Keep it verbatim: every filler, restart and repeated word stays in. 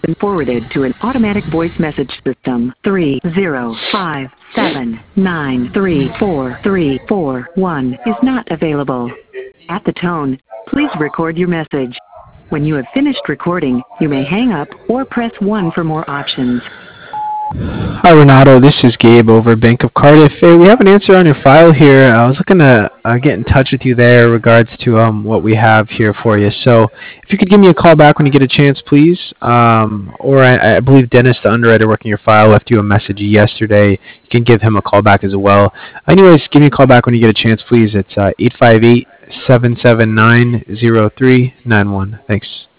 been forwarded to an automatic voice message system. three zero five seven nine three four three four one is not available. At the tone, please record your message. When you have finished recording, you may hang up or press one for more options. Hi Renato, this is Gabe over at Bank of Cardiff. Hey, we have an answer on your file here. I was looking to uh, get in touch with you there in regards to um, what we have here for you. So if you could give me a call back when you get a chance, please. Um, or I, I believe Dennis, the underwriter working your file, left you a message yesterday. You can give him a call back as well. Anyways, give me a call back when you get a chance, please. It's uh, eight five eight, seven seven nine, zero three nine one. Thanks.